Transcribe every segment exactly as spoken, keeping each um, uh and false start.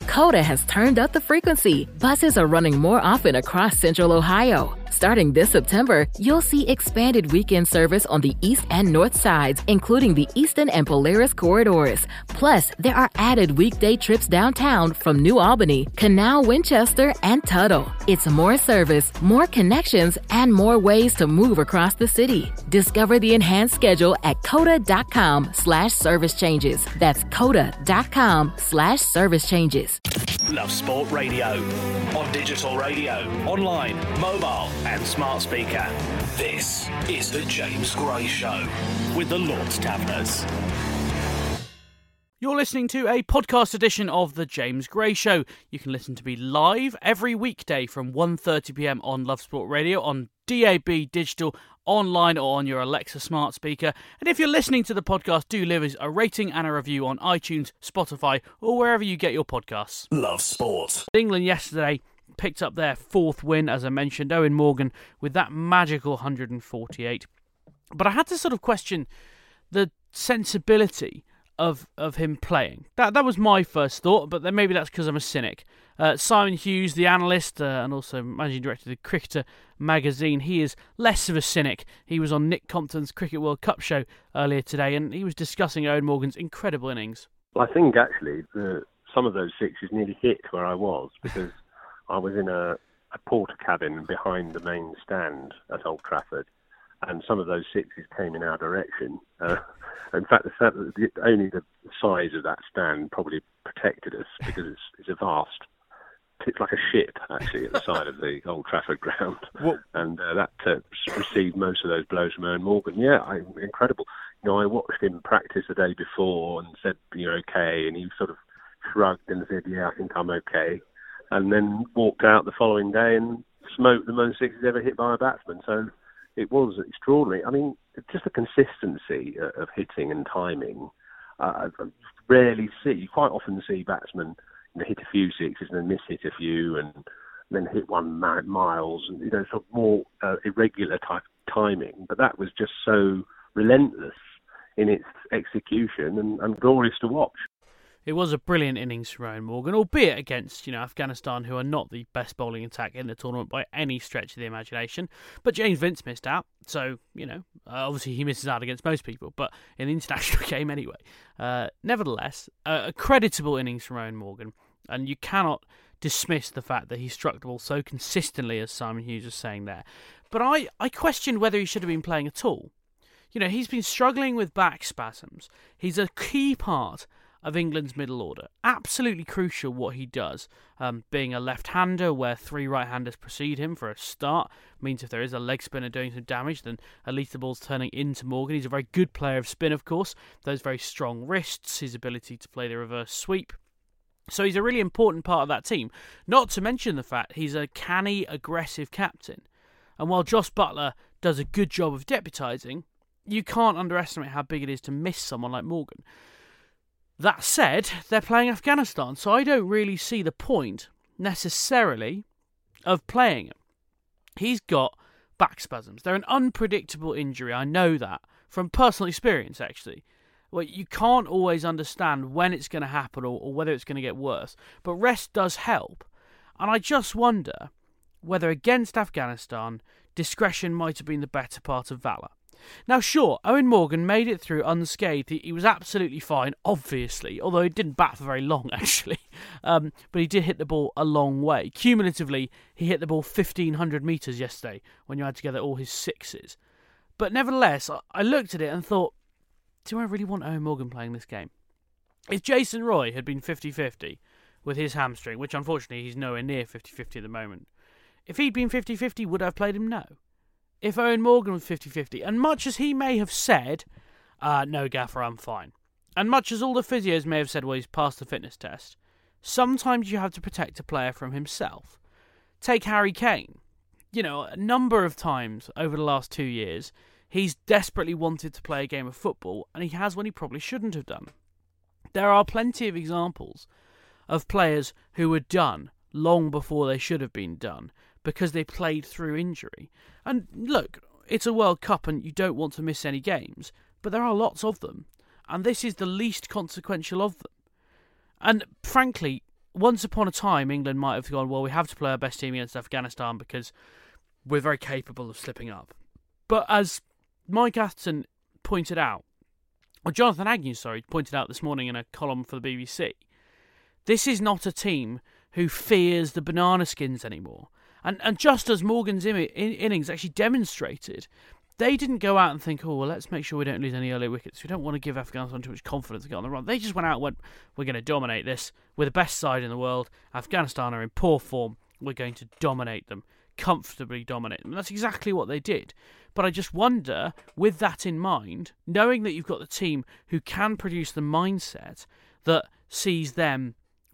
Coda has turned up the frequency. Buses are running more often across Central Ohio. Starting this September, you'll see expanded weekend service on the east and north sides, including the Eastern and Polaris corridors. Plus, there are added weekday trips downtown from New Albany, Canal, Winchester, and Tuttle. It's more service, more connections, and more ways to move across the city. Discover the enhanced schedule at coda.com slash service changes. That's coda.com slash service changes. Love Sport Radio. On digital radio, online, mobile, and smart speaker. This is The James Gray Show with the Lords Taverners. You're listening to a podcast edition of The James Gray Show. You can listen to me live every weekday from one thirty p m on Love Sport Radio, on D A B Digital, online or on your Alexa smart speaker. And if you're listening to the podcast, do leave us a rating and a review on iTunes, Spotify, or wherever you get your podcasts. Love Sport. England yesterday picked up their fourth win, as I mentioned, Owen Morgan with that magical one hundred forty-eight. But I had to sort of question the sensibility of of him playing. That that was my first thought, but then maybe that's because I'm a cynic. Uh, Simon Hughes, the analyst uh, and also managing director of the Cricketer magazine, he is less of a cynic. He was on Nick Compton's Cricket World Cup show earlier today, and he was discussing Owen Morgan's incredible innings. Well, I think actually the, some of those sixes nearly hit where I was, because I was in a, a porter cabin behind the main stand at Old Trafford, and some of those sixes came in our direction. Uh, in fact, the fact that the, only the size of that stand probably protected us, because it's, it's a vast, it's like a ship actually at the side of the Old Trafford ground, what? and uh, that uh, received most of those blows from Owen Morgan. Yeah, I, incredible. You know, I watched him practice the day before and said, "You're okay," and he sort of shrugged and said, "Yeah, I think I'm okay," and then walked out the following day and smoked the most sixes ever hit by a batsman. So it was extraordinary. I mean, just the consistency of hitting and timing. Uh, I rarely see, you quite often see batsmen, you know, hit a few sixes and then miss hit a few and then hit one miles, and you know, sort of more uh, irregular type of timing. But that was just so relentless in its execution and, and glorious to watch. It was a brilliant innings from Owen Morgan, albeit against, you know, Afghanistan, who are not the best bowling attack in the tournament by any stretch of the imagination. But James Vince missed out, so, you know, uh, obviously he misses out against most people, but in the international game anyway. Uh, nevertheless, uh, a creditable innings from Owen Morgan, and you cannot dismiss the fact that he struck the ball so consistently, as Simon Hughes was saying there. But I, I questioned whether he should have been playing at all. You know, he's been struggling with back spasms. He's a key part of England's middle order. Absolutely crucial what he does. Um, being a left-hander where three right-handers precede him for a start means if there is a leg spinner doing some damage, then at least the ball's turning into Morgan. He's a very good player of spin, of course. Those very strong wrists, his ability to play the reverse sweep. So he's a really important part of that team. Not to mention the fact he's a canny, aggressive captain. And while Jos Buttler does a good job of deputising, you can't underestimate how big it is to miss someone like Morgan. That said, they're playing Afghanistan, so I don't really see the point, necessarily, of playing him. He's got back spasms. They're an unpredictable injury, I know that, from personal experience, actually. Well, you can't always understand when it's going to happen or, or whether it's going to get worse, but rest does help. And I just wonder whether against Afghanistan, discretion might have been the better part of valour. Now, sure, Owen Morgan made it through unscathed. He, he was absolutely fine, obviously, although he didn't bat for very long, actually. Um, but he did hit the ball a long way. Cumulatively, he hit the ball fifteen hundred metres yesterday when you add together all his sixes. But nevertheless, I, I looked at it and thought, do I really want Owen Morgan playing this game? If Jason Roy had been fifty-fifty with his hamstring, which unfortunately he's nowhere near fifty-fifty at the moment, if he'd been fifty-fifty, would I have played him? No. If Owen Morgan was fifty-fifty, and much as he may have said, uh, no, Gaffer, I'm fine, and much as all the physios may have said, well, he's passed the fitness test, sometimes you have to protect a player from himself. Take Harry Kane. You know, a number of times over the last two years, he's desperately wanted to play a game of football, and he has when he probably shouldn't have done. There are plenty of examples of players who were done long before they should have been done, because they played through injury. And look, it's a World Cup and you don't want to miss any games, but there are lots of them, and this is the least consequential of them. And frankly, once upon a time, England might have gone, well, we have to play our best team against Afghanistan because we're very capable of slipping up. But as Mike Atherton pointed out, or Jonathan Agnew, sorry, pointed out this morning in a column for the B B C, this is not a team who fears the banana skins anymore. And and just as Morgan's in, in, innings actually demonstrated, they didn't go out and think, oh, well, let's make sure we don't lose any early wickets. We don't want to give Afghanistan too much confidence to get on the run. They just went out and went, we're going to dominate this. We're the best side in the world. Afghanistan are in poor form. We're going to dominate them, comfortably dominate them. And that's exactly what they did. But I just wonder, with that in mind, knowing that you've got the team who can produce the mindset that sees them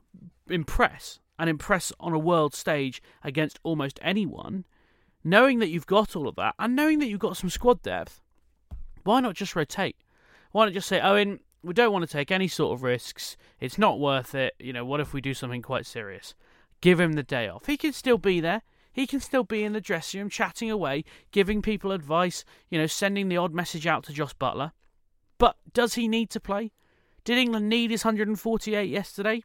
impress, and impress on a world stage against almost anyone, knowing that you've got all of that, and knowing that you've got some squad depth, why not just rotate? Why not just say, Owen, we don't want to take any sort of risks, it's not worth it, you know, what if we do something quite serious? Give him the day off. He can still be there. He can still be in the dressing room, chatting away, giving people advice, you know, sending the odd message out to Josh Buttler. But does he need to play? Did England need his one hundred forty-eight yesterday?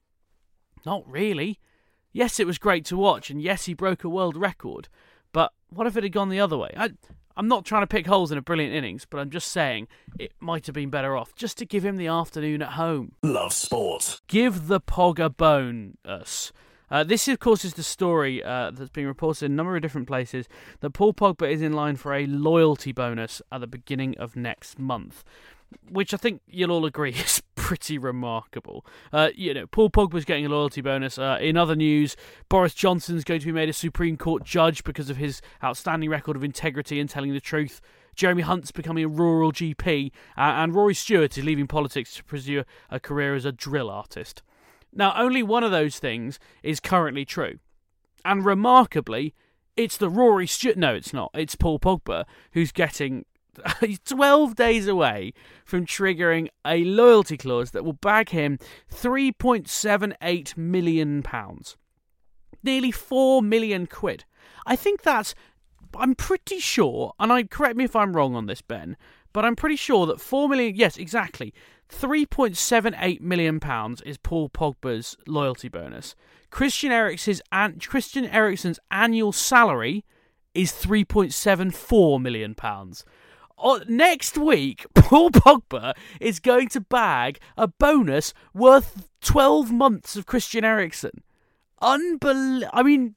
Not really. Yes, it was great to watch, and yes, he broke a world record. But what if it had gone the other way? I, I'm not trying to pick holes in a brilliant innings, but I'm just saying it might have been better off just to give him the afternoon at home. Love sport. Give the Pog a bonus. Uh, this, of course, is the story uh, that's been reported in a number of different places, that Paul Pogba is in line for a loyalty bonus at the beginning of next month, which I think you'll all agree is pretty remarkable. Uh, you know, Paul Pogba's getting a loyalty bonus. Uh, in other news, Boris Johnson's going to be made a Supreme Court judge because of his outstanding record of integrity and telling the truth. Jeremy Hunt's becoming a rural G P, uh, and Rory Stewart is leaving politics to pursue a career as a drill artist. Now, only one of those things is currently true. And remarkably, it's the Rory Stewart... No, it's not. It's Paul Pogba who's getting... He's twelve days away from triggering a loyalty clause that will bag him three point seven eight million pounds. Nearly four million quid. I think that's... I'm pretty sure, and I correct me if I'm wrong on this, Ben, but I'm pretty sure that four million... Yes, exactly. three point seven eight million pounds is Paul Pogba's loyalty bonus. Christian Eriksen's, an, Christian Eriksen's annual salary is three point seven four million pounds. Oh, next week, Paul Pogba is going to bag a bonus worth twelve months of Christian Eriksen. Unbelievable. I mean,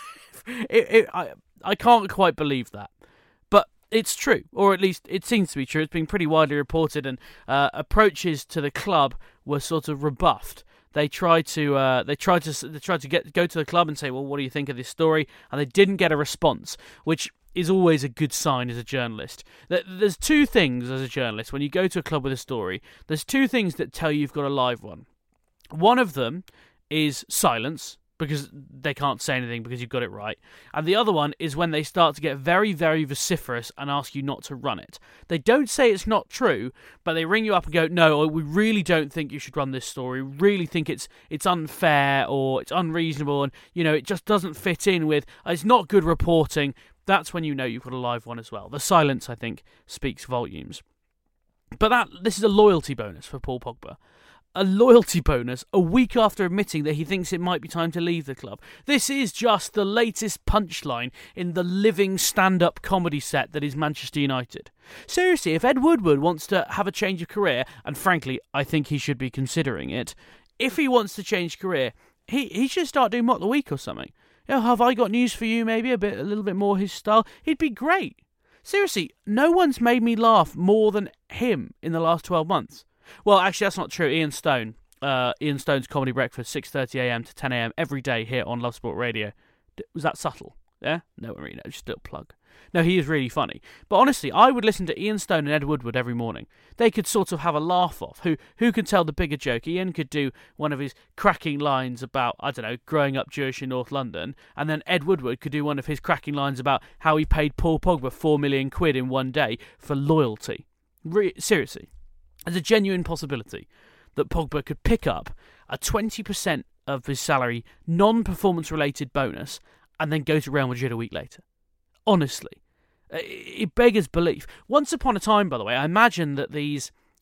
it, it, I, I can't quite believe that. But it's true, or at least it seems to be true. It's been pretty widely reported, and uh, approaches to the club were sort of rebuffed. They tried to, uh, they tried to, they tried to get go to the club and say, "Well, what do you think of this story?" And they didn't get a response, which is always a good sign as a journalist. There's two things as a journalist when you go to a club with a story. There's two things that tell you you've got a live one. One of them is silence, because they can't say anything because you've got it right. And the other one is when they start to get very, very vociferous and ask you not to run it. They don't say it's not true, but they ring you up and go, no, we really don't think you should run this story. We really think it's it's unfair or it's unreasonable, and you know it just doesn't fit in with, it's not good reporting. That's when you know you've got a live one as well. The silence, I think, speaks volumes. But that this is a loyalty bonus for Paul Pogba. A loyalty bonus a week after admitting that he thinks it might be time to leave the club. This is just the latest punchline in the living stand-up comedy set that is Manchester United. Seriously, if Ed Woodward wants to have a change of career, and frankly, I think he should be considering it, if he wants to change career, he, he should start doing Mock the Week or something. You know, have I got news for you, maybe, a bit, a little bit more his style? He'd be great. Seriously, no one's made me laugh more than him in the last twelve months. Well, actually, that's not true. Ian Stone, uh, Ian Stone's Comedy Breakfast, six thirty a m to ten a m every day here on Love Sport Radio. Was that subtle? Yeah? No one really knows. Just a little plug. No, he is really funny. But honestly, I would listen to Ian Stone and Ed Woodward every morning. They could sort of have a laugh off. Who who could tell the bigger joke? Ian could do one of his cracking lines about, I don't know, growing up Jewish in North London, and then Ed Woodward could do one of his cracking lines about how he paid Paul Pogba four million quid in one day for loyalty. Re- seriously. There's a genuine possibility that Pogba could pick up a twenty percent of his salary non-performance related bonus and then go to Real Madrid a week later. Honestly. It beggars belief. Once upon a time, by the way, I imagine that these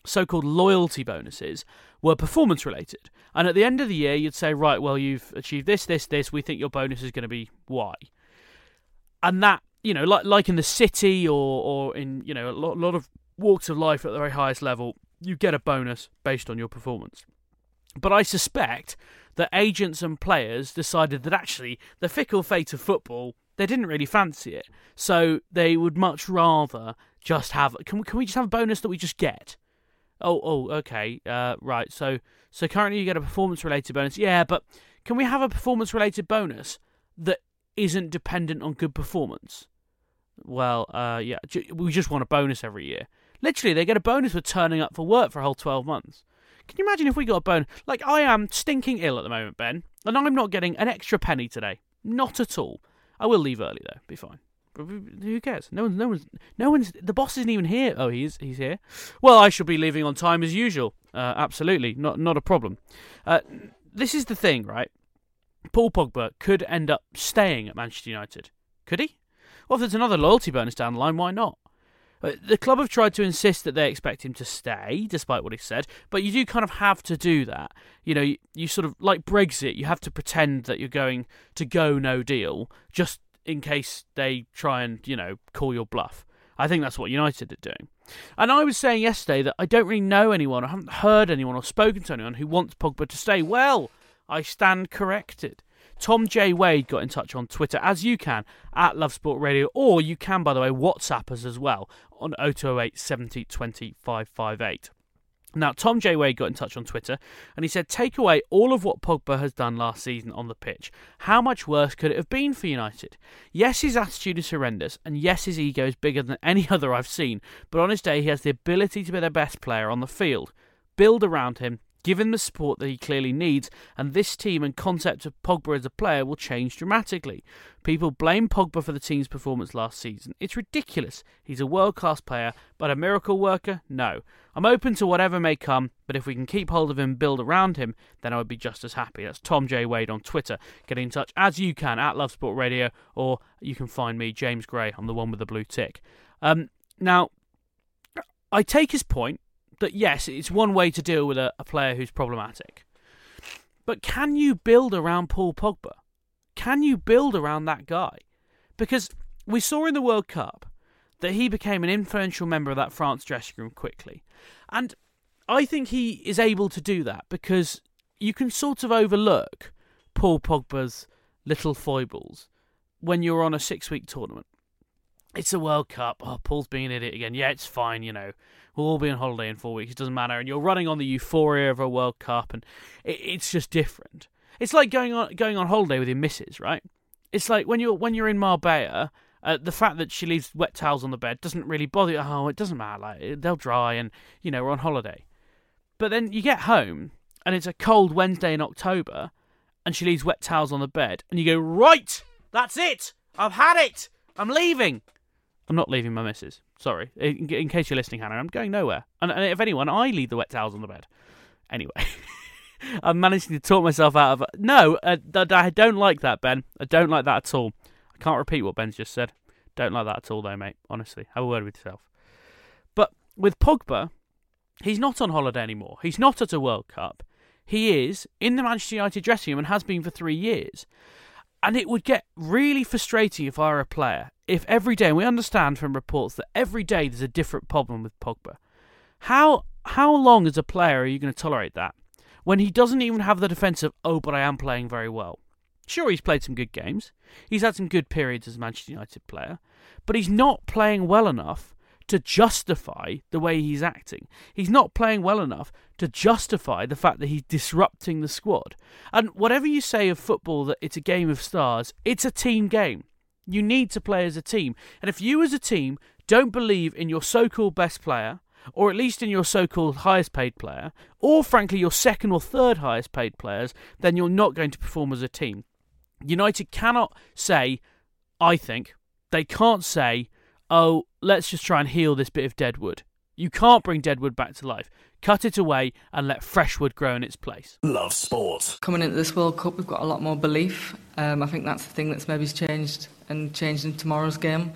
so-called loyalty bonuses were performance-related. And at the end of the year, you'd say, right, well, you've achieved this, this, this, we think your bonus is going to be Y. And that, you know, like like in the city or, or in, you know, a lot, lot of walks of life at the very highest level, you get a bonus based on your performance. But I suspect that agents and players decided that actually the fickle fate of football, they didn't really fancy it. So they would much rather just have, can we, can we just have a bonus that we just get? Oh, oh, okay, uh, right. So, so currently you get a performance-related bonus. Yeah, but can we have a performance-related bonus that isn't dependent on good performance? Well, uh, yeah, we just want a bonus every year. Literally, they get a bonus for turning up for work for a whole twelve months. Can you imagine if we got a bonus? Like, I am stinking ill at the moment, Ben, and I'm not getting an extra penny today. Not at all. I will leave early though. Be fine. Who cares? No one's, no one's, no one's. The boss isn't even here. Oh, he's he's here. Well, I shall be leaving on time as usual. Uh, absolutely, not not a problem. Uh, this is the thing, right? Paul Pogba could end up staying at Manchester United. Could he? Well, if there's another loyalty bonus down the line, why not? Uh, the club have tried to insist that they expect him to stay, despite what he said. But you do kind of have to do that. You know, you, you sort of like Brexit. You have to pretend that you're going to go no deal, just in case they try and, you know, call your bluff. I think that's what United are doing. And I was saying yesterday that I don't really know anyone, I haven't heard anyone or spoken to anyone who wants Pogba to stay. Well, I stand corrected. Tom J. Wade got in touch on Twitter, as you can, at Love Sport Radio, or you can, by the way, WhatsApp us as well on oh two oh eight, seventy, twenty, five five eight. Now, Tom J. Wade got in touch on Twitter, and he said, take away all of what Pogba has done last season on the pitch. How much worse could it have been for United? Yes, his attitude is horrendous, and yes, his ego is bigger than any other I've seen, but on his day, he has the ability to be the best player on the field. Build around him, give him the support that he clearly needs, and this team and concept of Pogba as a player will change dramatically. People blame Pogba for the team's performance last season. It's ridiculous. He's a world-class player, but a miracle worker? No. I'm open to whatever may come, but if we can keep hold of him and build around him, then I would be just as happy. That's Tom J. Wade on Twitter. Get in touch as you can at Love Sport Radio, or you can find me, James Gray. I'm the one with the blue tick. Um, now, I take his point that yes, it's one way to deal with a, a player who's problematic. But can you build around Paul Pogba? Can you build around that guy? Because we saw in the World Cup that he became an influential member of that France dressing room quickly. And I think he is able to do that because you can sort of overlook Paul Pogba's little foibles when you're on a six-week tournament. It's a World Cup. Oh, Paul's being an idiot again. Yeah, it's fine, you know. We'll all be on holiday in four weeks. It doesn't matter. And you're running on the euphoria of a World Cup, and it, it's just different. It's like going on going on holiday with your missus, right? It's like when you're when you're in Marbella, uh, the fact that she leaves wet towels on the bed doesn't really bother you. Oh, it doesn't matter. Like, they'll dry, and you know we're on holiday. But then you get home, and it's a cold Wednesday in October, and she leaves wet towels on the bed, and you go, right, that's it. I've had it. I'm leaving. I'm not leaving my missus. Sorry. In, in case you're listening, Hannah, I'm going nowhere. And, and if anyone, I leave the wet towels on the bed. Anyway, I'm managing to talk myself out of it. No, uh, I don't like that, Ben. I don't like that at all. I can't repeat what Ben's just said. Don't like that at all, though, mate. Honestly, have a word with yourself. But with Pogba, he's not on holiday anymore. He's not at a World Cup. He is in the Manchester United dressing room and has been for three years. And it would get really frustrating if I were a player, if every day, and we understand from reports that every day there's a different problem with Pogba. How how long as a player are you going to tolerate that? When he doesn't even have the defence of, oh, but I am playing very well. Sure, he's played some good games. He's had some good periods as a Manchester United player. But he's not playing well enough to justify the way he's acting. He's not playing well enough to justify the fact that he's disrupting the squad. And whatever you say of football, that it's a game of stars, it's a team game. You need to play as a team. And if you as a team don't believe in your so-called best player, or at least in your so-called highest paid player, or frankly your second or third highest paid players, then you're not going to perform as a team. United cannot say, I think, they can't say, oh, let's just try and heal this bit of dead wood. You can't bring dead wood back to life. Cut it away and let fresh wood grow in its place. Love sport. Coming into this World Cup, we've got a lot more belief. Um, I think that's the thing that's maybe changed and changed in tomorrow's game.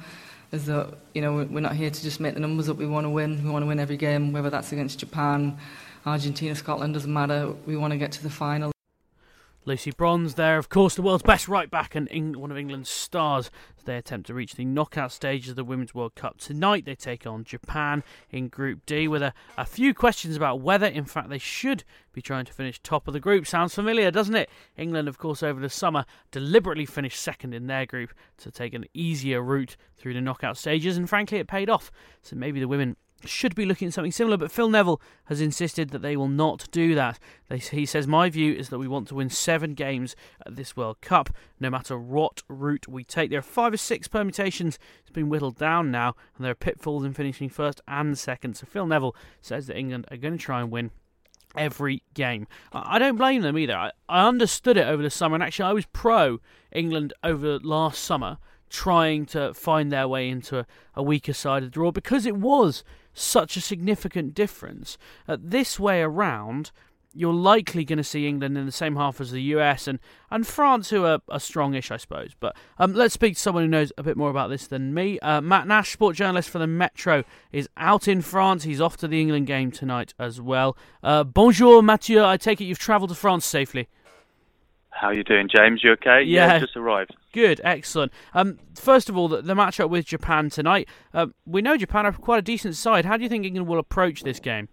is that, you know, we're not here to just make the numbers up. We want to win. We want to win every game, whether that's against Japan, Argentina, Scotland, doesn't matter. We want to get to the final. Lucy Bronze there, of course, the world's best right-back and Eng- one of England's stars as they attempt to reach the knockout stages of the Women's World Cup tonight. They take on Japan in Group D with a, a few questions about whether, in fact, they should be trying to finish top of the group. Sounds familiar, doesn't it? England, of course, over the summer deliberately finished second in their group to take an easier route through the knockout stages, and frankly, it paid off. So maybe the women should be looking at something similar, but Phil Neville has insisted that they will not do that. They, he says, my view is that we want to win seven games at this World Cup, no matter what route we take. There are five or six permutations. It's been whittled down now, and there are pitfalls in finishing first and second. So Phil Neville says that England are going to try and win every game. I don't blame them either. I, I understood it over the summer, and actually I was pro England over last summer, trying to find their way into a, a weaker side of the draw, because it was such a significant difference. Uh, this way around, you're likely going to see England in the same half as the U S and, and France, who are, are strongish, I suppose. But um, let's speak to someone who knows a bit more about this than me. Uh, Matt Nash, sport journalist for the Metro, is out in France. He's off to the England game tonight as well. Uh, bonjour, Mathieu. I take it you've travelled to France safely. How are you doing, James? You okay? Yeah, yeah just arrived. Good, excellent. Um, first of all, the, the matchup with Japan tonight. Uh, we know Japan are quite a decent side. How do you think England will approach this game?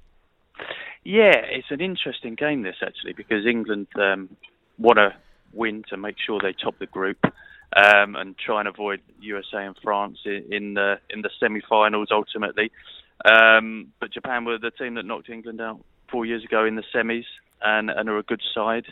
Yeah, it's an interesting game, this, actually, because England um, want to win to make sure they top the group um, and try and avoid U S A and France in, in the in the semi-finals, ultimately. Um, but Japan were the team that knocked England out four years ago in the semis and, and are a good side.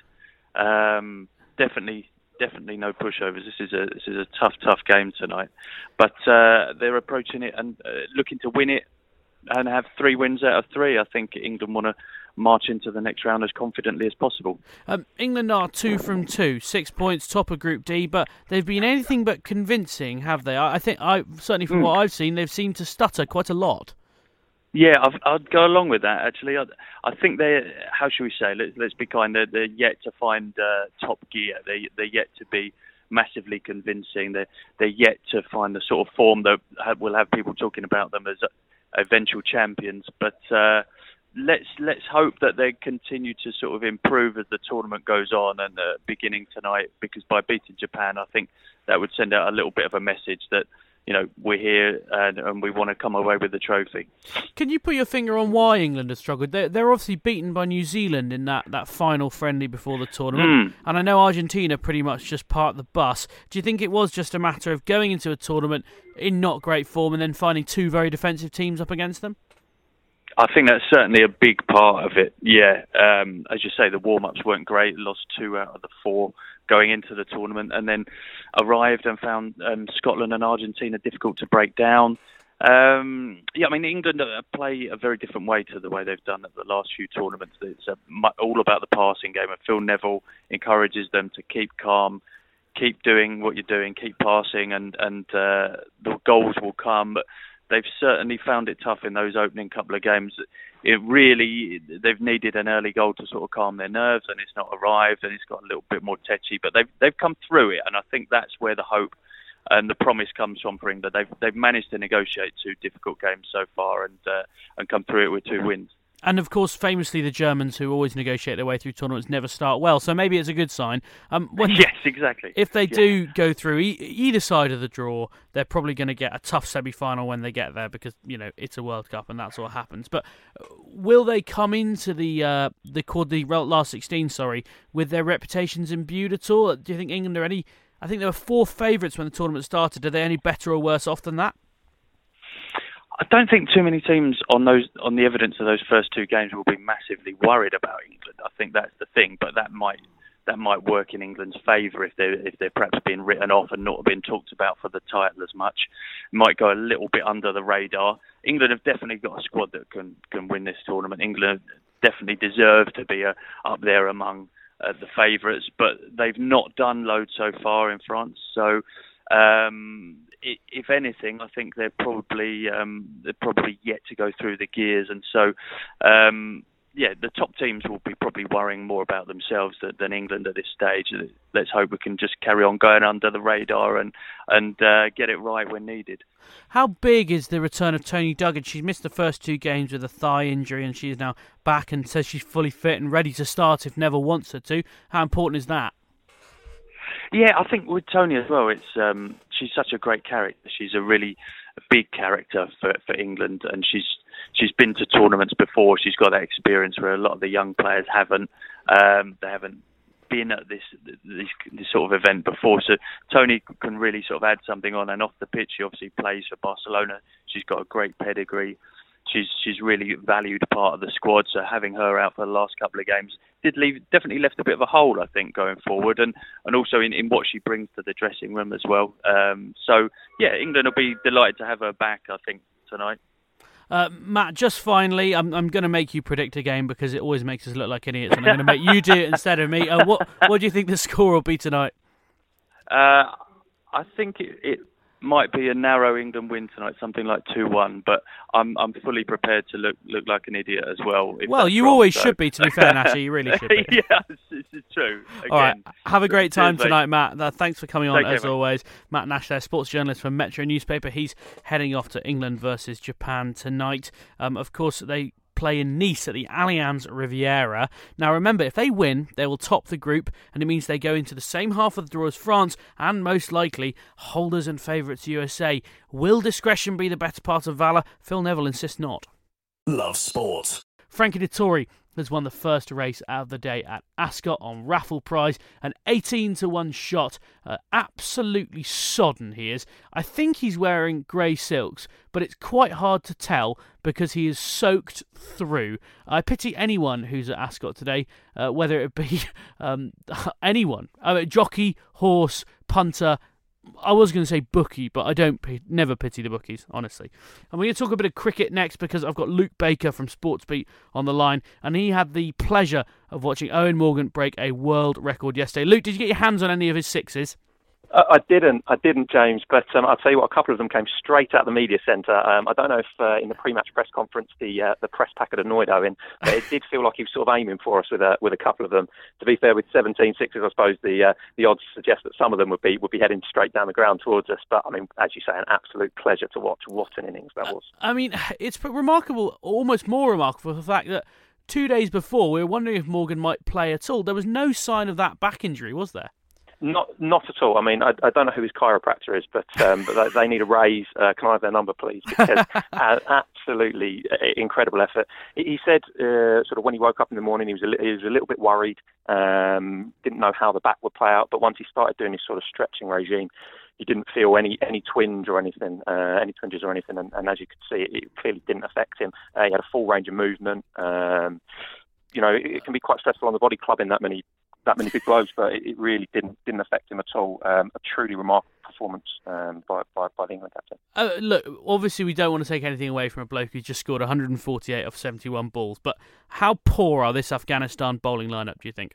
Um, definitely, definitely no pushovers. This is a this is a tough, tough game tonight. But uh, they're approaching it and uh, looking to win it and have three wins out of three. I think England want to march into the next round as confidently as possible. Um, England are two from two, six points, top of Group D, but they've been anything but convincing, have they? I, I think, I certainly from mm. what I've seen, they've seemed to stutter quite a lot. Yeah, I've, I'd go along with that, actually. I, I think they're, how should we say, let, let's be kind, they're, they're yet to find uh, top gear. They, they're yet to be massively convincing. They're, they're yet to find the sort of form that have, will have people talking about them as eventual champions. But uh, let's let's hope that they continue to sort of improve as the tournament goes on, and uh, beginning tonight, because by beating Japan, I think that would send out a little bit of a message that, you know, we're here and, and we want to come away with the trophy. Can you put your finger on why England have struggled? They're, they're obviously beaten by New Zealand in that, that final friendly before the tournament. Mm. And I know Argentina pretty much just parked the bus. Do you think it was just a matter of going into a tournament in not great form and then finding two very defensive teams up against them? I think that's certainly a big part of it, yeah. Um, as you say, the warm-ups weren't great, lost two out of the four going into the tournament, and then arrived and found um, Scotland and Argentina difficult to break down. Um, yeah, I mean, England play a very different way to the way they've done at the last few tournaments. It's a, all about the passing game, and Phil Neville encourages them to keep calm, keep doing what you're doing, keep passing, and, and uh, the goals will come. But they've certainly found it tough in those opening couple of games. It really, they've needed an early goal to sort of calm their nerves, and it's not arrived, and it's got a little bit more tetchy. But they've they've come through it, and I think that's where the hope and the promise comes from for England. They've they've managed to negotiate two difficult games so far, and uh, and come through it with two wins. And of course, famously, the Germans, who always negotiate their way through tournaments, never start well. So maybe it's a good sign. Um, when, yes, exactly. If they yeah. do go through e- either side of the draw, they're probably going to get a tough semi-final when they get there, because, you know, it's a World Cup and that's what happens. But will they come into the uh, the the last sixteen, sorry, with their reputations imbued at all? Do you think England are any? I think they were fourth favourites when the tournament started. Are they any better or worse off than that? I don't think too many teams on those on the evidence of those first two games will be massively worried about England. I think that's the thing, but that might that might work in England's favour if they if they're perhaps being written off and not being talked about for the title as much. It might go a little bit under the radar. England have definitely got a squad that can can win this tournament. England definitely deserve to be uh, up there among uh, the favourites, but they've not done loads so far in France. So. Um, If anything, I think they're probably um, they're probably yet to go through the gears, and so um, yeah, the top teams will be probably worrying more about themselves than, than England at this stage. Let's hope we can just carry on going under the radar and and uh, get it right when needed. How big is the return of Toni Duggan? She's missed the first two games with a thigh injury, and she's now back and says she's fully fit and ready to start if Neville wants her to. How important is that? Yeah, I think with Toni as well, it's um, she's such a great character. She's a really big character for, for England, and she's she's been to tournaments before. She's got that experience where a lot of the young players haven't. Um, they haven't been at this, this this sort of event before. So Toni can really sort of add something on and off the pitch. She obviously plays for Barcelona. She's got a great pedigree. She's she's really valued part of the squad. So having her out for the last couple of games did leave definitely left a bit of a hole, I think, going forward, and and also in, in what she brings to the dressing room as well. Um, so yeah, England will be delighted to have her back, I think, tonight. Uh, Matt, just finally, I'm I'm going to make you predict a game because it always makes us look like idiots, and I'm going to make you do it instead of me. Uh, what what do you think the score will be tonight? Uh, I think it, it might be a narrow England win tonight, something like two one, but I'm I'm fully prepared to look look like an idiot as well. Well, you wrong, always so. should be, to be fair, Nashi, you really should be. Yeah, it's, it's true. Again. All right, have a great time Cheers, tonight, Matt. Uh, thanks for coming on, Take as care, always. Matt Nash there, sports journalist for Metro newspaper. He's heading off to England versus Japan tonight. Um, of course, they play in Nice at the Allianz Riviera. Now remember, if they win, they will top the group, and it means they go into the same half of the draw as France, and most likely holders and favourites U S A. Will discretion be the better part of valour? Phil Neville insists not. Love sport. Frankie Dettori has won the first race out of the day at Ascot on raffle prize, an eighteen to one shot. Uh, absolutely sodden he is. I think he's wearing grey silks, but it's quite hard to tell because he is soaked through. I pity anyone who's at Ascot today, uh, whether it be um, anyone, uh, jockey, horse, punter. I was going to say bookie, but I don't p- never pity the bookies, honestly. And we're going to talk a bit of cricket next because I've got Luke Baker from Sportsbeat on the line, and he had the pleasure of watching Eoin Morgan break a world record yesterday. Luke, did you get your hands on any of his sixes? Uh, I didn't, I didn't, James. But um, I'll tell you what, a couple of them came straight out of the media centre. Um, I don't know if uh, in the pre-match press conference the uh, the press pack had annoyed Owen, but it did feel like he was sort of aiming for us with a with a couple of them. To be fair, with seventeen sixes, I suppose the uh, the odds suggest that some of them would be would be heading straight down the ground towards us. But I mean, as you say, an absolute pleasure to watch. What an innings that was! I mean, it's remarkable, almost more remarkable, for the fact that two days before we were wondering if Morgan might play at all. There was no sign of that back injury, was there? Not, not at all. I mean, I, I don't know who his chiropractor is, but um, but they, they need a raise. Uh, can I have their number, please? Because uh, absolutely incredible effort. He, he said, uh, sort of when he woke up in the morning, he was a, li- he was a little bit worried. Um, didn't know how the back would play out, but once he started doing his sort of stretching regime, he didn't feel any any twinge or anything, uh, any twinges or anything. And, and as you could see, it, it clearly didn't affect him. Uh, he had a full range of movement. Um, you know, it, it can be quite stressful on the body clubbing that many. that many big blows, but it really didn't didn't affect him at all. Um, a truly remarkable performance um, by, by by the England captain. Uh, look, obviously we don't want to take anything away from a bloke who just scored one hundred forty-eight off seventy-one balls, but how poor are this Afghanistan bowling lineup, do you think?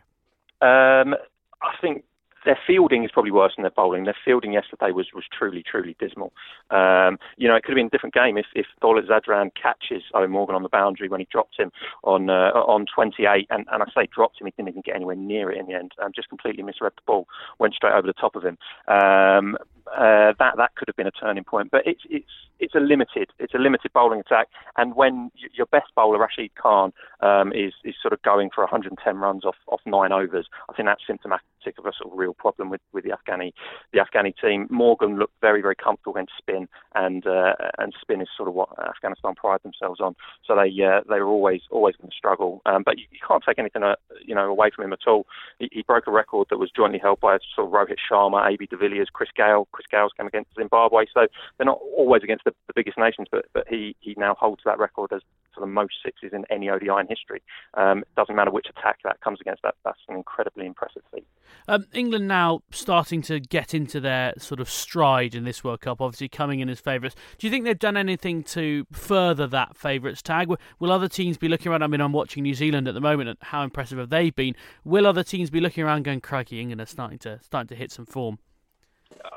Um, I think their fielding is probably worse than their bowling. Their fielding yesterday was, was truly, truly dismal. Um, you know, it could have been a different game if, if Dawlat Zadran catches Eoin Morgan on the boundary when he dropped him on uh, on twenty-eight. And, and I say dropped him, he didn't even get anywhere near it in the end. Um, just completely misread the ball, went straight over the top of him. Um, uh, that that could have been a turning point. But it's it's it's a limited it's a limited bowling attack. And when y- your best bowler, Rashid Khan, um, is is sort of going for one hundred ten runs off, off nine overs, I think that's symptomatic of a sort of real problem with, with the Afghani the Afghani team. Morgan looked very, very comfortable against spin, and uh, and spin is sort of what Afghanistan pride themselves on. So they uh, they were always always going to struggle. Um, but you, you can't take anything uh, you know away from him at all. He, he broke a record that was jointly held by sort of Rohit Sharma, A B de Villiers, Chris Gale. Chris Gale's come against Zimbabwe, so they're not always against the, the biggest nations. But but he, he now holds that record as for the most sixes in any O D I in history. Um, it doesn't matter which attack that comes against. That that's an incredibly impressive feat. Um, England now starting to get into their sort of stride in this World Cup, obviously coming in as favourites. Do you think they've done anything to further that favourites tag? Will other teams be looking around? I mean, I'm watching New Zealand at the moment, and how impressive have they been? Will other teams be looking around going, crikey, England are starting to starting to hit some form? I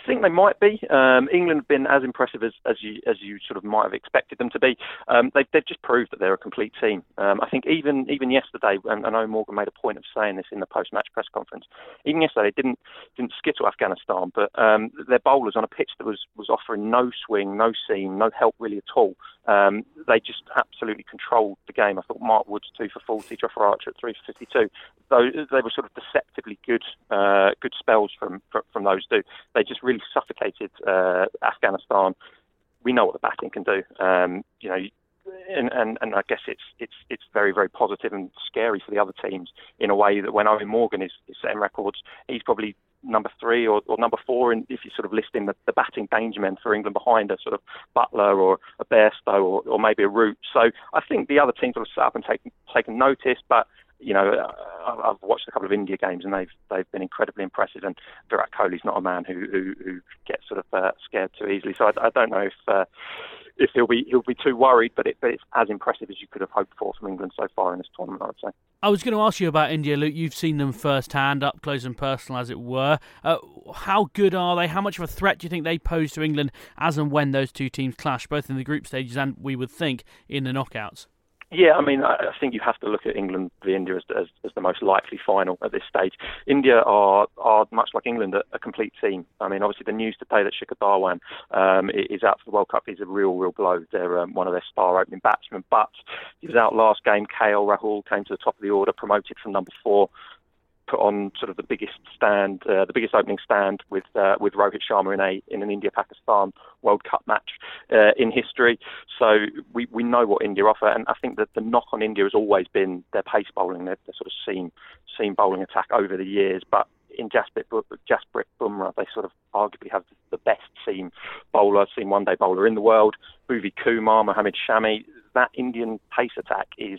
think they might be. Um, England have been as impressive as, as you as you sort of might have expected them to be. Um, they've, they've just proved that they're a complete team. Um, I think even even yesterday, and I know Morgan made a point of saying this in the post-match press conference, even yesterday they didn't didn't skittle Afghanistan, but um, their bowlers on a pitch that was, was offering no swing, no seam, no help really at all. Um, they just absolutely controlled the game. I thought Mark Woods two for forty, Jofra Archer at three for fifty-two. Though they were sort of deceptively good uh, good spells from, from from those two. They just really suffocated uh, Afghanistan. We know what the batting can do. Um, you know, and, and, and I guess it's it's it's very very positive and scary for the other teams in a way that when Eoin Morgan is, is setting records, he's probably number three or, or number four, and if you sort of list in the, the batting danger men for England behind a sort of Butler or a Bairstow or, or maybe a Root. So I think the other teams will have sat up and taken taken notice, but you know, I've watched a couple of India games and they've they've been incredibly impressive. And Virat Kohli's not a man who who, who gets sort of uh, scared too easily. So I, I don't know if uh, if he'll be he'll be too worried, but, it, but it's as impressive as you could have hoped for from England so far in this tournament, I would say. I was going to ask you about India, Luke. You've seen them firsthand, up close and personal, as it were. Uh, how good are they? How much of a threat do you think they pose to England as and when those two teams clash, both in the group stages and, we would think, in the knockouts? Yeah, I mean, I think you have to look at England v India as, as, as the most likely final at this stage. India are, are much like England, a, a complete team. I mean, obviously the news today that Shikhar Dhawan um, is out for the World Cup is a real, real blow. They're um, one of their star opening batsmen, but he was out last game. K L Rahul came to the top of the order, promoted from number four, put on sort of the biggest stand, uh, the biggest opening stand with uh, with Rohit Sharma in a in an India-Pakistan World Cup match uh, in history. So we, we know what India offer, and I think that the knock on India has always been their pace bowling, their, their sort of seam seam bowling attack over the years. But in Jasprit, Jasprit Bumrah, they sort of arguably have the best seam bowler, seam one-day bowler in the world. Bhuvi Kumar, Mohammad Shami, that Indian pace attack is.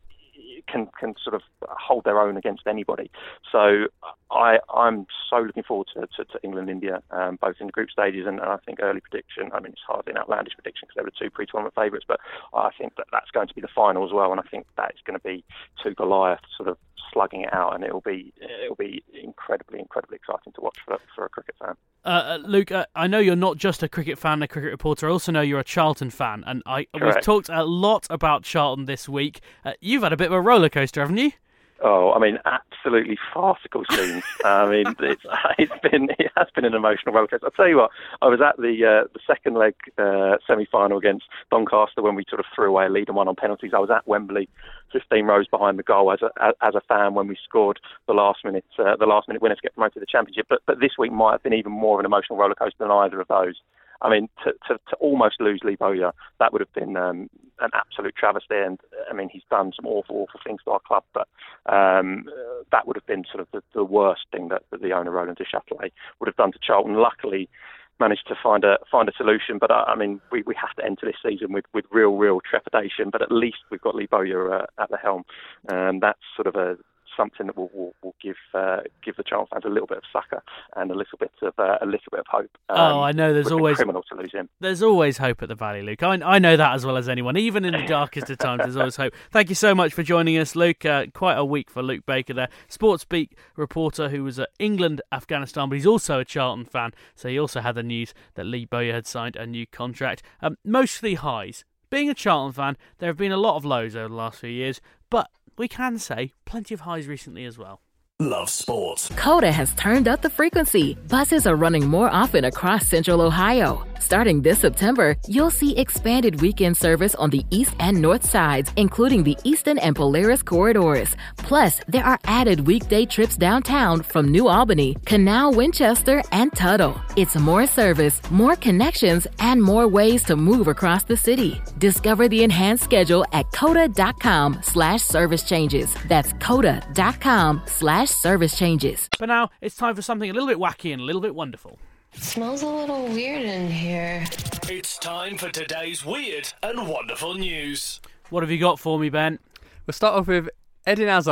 Can can sort of hold their own against anybody. So I I'm so looking forward to, to, to England India, um, both in the group stages and, and I think early prediction. I mean, it's hardly an outlandish prediction because they were two pre-tournament favourites, but I think that that's going to be the final as well. And I think that is going to be two Goliaths sort of slugging it out, and it'll be it'll be incredibly incredibly exciting to watch for for a cricket fan. Uh, Luke, uh, I know you're not just a cricket fan, a cricket reporter. I also know you're a Charlton fan, and I Correct. We've talked a lot about Charlton this week. Uh, you've had a bit of a roller coaster, haven't you? Oh, I mean, absolutely farcical scenes. I mean, it's, it's been it has been an emotional rollercoaster. I'll tell you what, I was at the uh, the second leg uh, semi-final against Doncaster when we sort of threw away a lead and won on penalties. I was at Wembley, fifteen rows behind the goal as a as a fan when we scored the last minute uh, the last minute winner to get promoted to the Championship. But but this week might have been even more of an emotional rollercoaster than either of those. I mean, to, to, to almost lose Lee Bowyer, that would have been um, an absolute travesty. And I mean, he's done some awful, awful things to our club, but um, uh, that would have been sort of the, the worst thing that, that the owner, Roland Duchâtelet, would have done to Charlton. Luckily, managed to find a find a solution. But uh, I mean, we, we have to enter this season with, with real, real trepidation. But at least we've got Lee Bowyer uh, at the helm, and that's sort of a. something that will, will, will give uh, give the Charlton fans a little bit of succour and a little bit of uh, a little bit of hope. Um, oh, I know. There's always criminal to lose him. There's always hope at the Valley, Luke. I, I know that as well as anyone. Even in the darkest of times, there's always hope. Thank you so much for joining us, Luke. Uh, quite a week for Luke Baker, there, SportsBeat reporter who was at England, Afghanistan, but he's also a Charlton fan. So he also had the news that Lee Bowyer had signed a new contract. Um, mostly highs. Being a Charlton fan, there have been a lot of lows over the last few years, but we can say plenty of highs recently as well. Love sports. Coda has turned up the frequency. Buses are running more often across Central Ohio. Starting this September, you'll see expanded weekend service on the east and north sides, including the Eastern and Polaris corridors. Plus, there are added weekday trips downtown from New Albany, Canal, Winchester, and Tuttle. It's more service, more connections, and more ways to move across the city. Discover the enhanced schedule at coda.com slash service changes. That's coda.com slash service changes. But now it's time for something a little bit wacky and a little bit wonderful. It smells a little weird in here. It's time for today's weird and wonderful news. What have you got for me, Ben? We'll start off with Eden Hazard.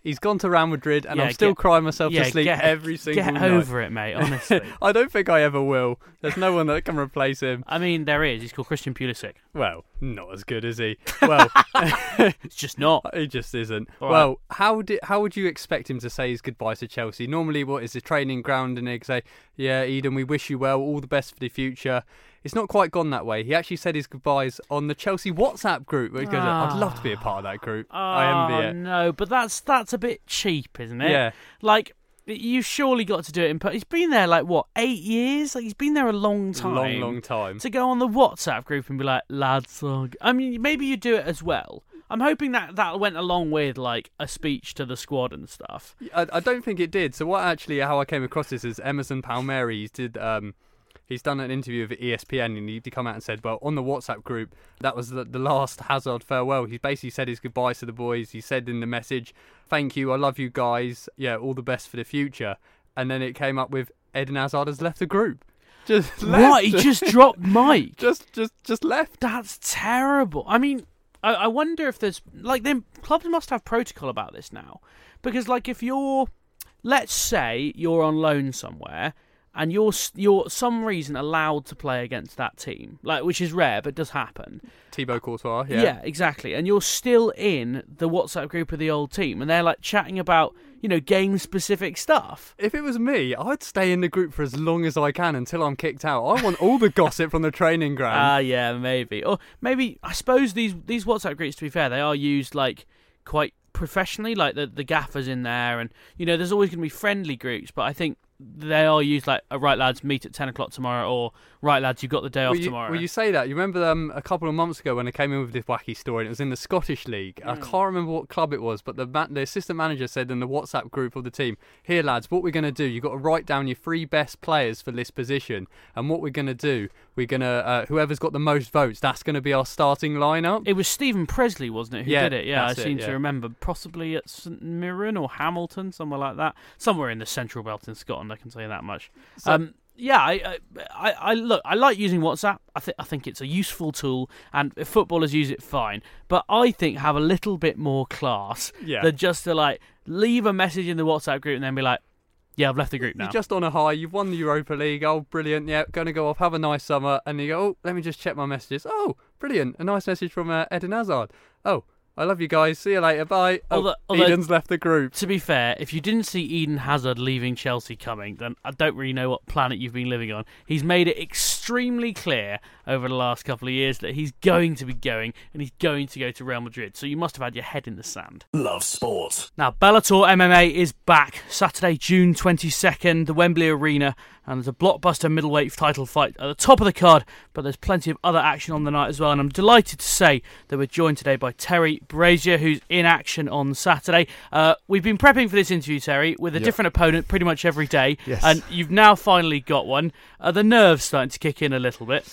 He's gone to Real Madrid, and Yeah, I'm still get- crying myself yeah, to sleep get- every single Get night. over it, mate, honestly. I don't think I ever will. There's no one that can replace him. I mean, there is. He's called Christian Pulisic. Well, not as good, is he? Well, It's just not. he just isn't. All well, right. how did how would you expect him to say his goodbye to Chelsea? Normally, what is the training ground, and he'd say, "Yeah, Eden, we wish you well, all the best for the future." It's not quite gone that way. He actually said his goodbyes on the Chelsea WhatsApp group. Because I'd love to be a part of that group. Oh, I envy it. no, but that's that's a bit cheap, isn't it? Yeah. Like, you've surely got to do it in person. He's been there, like, what, eight years? Like, he's been there a long time. Long, long time. To go on the WhatsApp group and be like, lads, oh, g-" I mean, maybe you do it as well. I'm hoping that that went along with, like, a speech to the squad and stuff. I, I don't think it did. So what actually, how I came across this is Emerson Palmieri did... Um, He's done an interview with E S P N, and he come out and said, well, on the WhatsApp group, that was the, the last Hazard farewell. He basically said his goodbyes to the boys. He said in the message, thank you, I love you guys. Yeah, all the best for the future. And then it came up with Eden Hazard has left the group. Just left. What? He just dropped Mike? Just, just, just left. That's terrible. I mean, I, I wonder if there's... Like, then clubs must have protocol about this now. Because, like, if you're... Let's say you're on loan somewhere... and you're you're some reason allowed to play against that team, like which is rare but does happen. Thibaut Courtois, yeah, yeah, exactly. And you're still in the WhatsApp group of the old team, and they're like chatting about you know game specific stuff. If it was me, I'd stay in the group for as long as I can until I'm kicked out. I want all the gossip from the training ground. Ah, uh, yeah, maybe, or maybe I suppose these these WhatsApp groups, to be fair, they are used like quite professionally, like the the gaffers in there, and you know there's always going to be friendly groups, but I think they are used like, oh, right lads, meet at ten o'clock tomorrow, or right lads, you've got the day off well, you, tomorrow. Well, you say that. You remember um, a couple of months ago when I came in with this wacky story, and it was in the Scottish League. Mm. I can't remember what club it was, but the the assistant manager said in the WhatsApp group of the team, here lads, what we're going to do, you've got to write down your three best players for this position, and what we're going to do, we're going to, uh, whoever's got the most votes, that's going to be our starting lineup. It was Stephen Presley, wasn't it, who yeah, did it? Yeah, I seem it, yeah. to remember. Possibly at St Mirren or Hamilton, somewhere like that. Somewhere in the central belt in Scotland, I can tell you that much. So, um, yeah, I, I, I look. I like using WhatsApp. I think I think it's a useful tool, and if footballers use it, fine. But I think have a little bit more class yeah. than just to like leave a message in the WhatsApp group and then be like, "Yeah, I've left the group now." You're just on a high. You've won the Europa League. Oh, brilliant! Yeah, going to go off. Have a nice summer. And you go, oh, let me just check my messages. Oh, brilliant! A nice message from uh, Eden Hazard. Oh. I love you guys. See you later. Bye. Oh, although, although, Eden's left the group. To be fair, if you didn't see Eden Hazard leaving Chelsea coming, then I don't really know what planet you've been living on. He's made it extremely clear over the last couple of years that he's going to be going, and he's going to go to Real Madrid. So you must have had your head in the sand. Love sport. Now, Bellator M M A is back Saturday, June twenty-second, the Wembley Arena, and there's a blockbuster middleweight title fight at the top of the card, but there's plenty of other action on the night as well, and I'm delighted to say that we're joined today by Terry Brazier, who's in action on Saturday. Uh, we've been prepping for this interview, Terry, with a yep. different opponent pretty much every day, yes. and you've now finally got one. Are the nerves starting to kick in a little bit?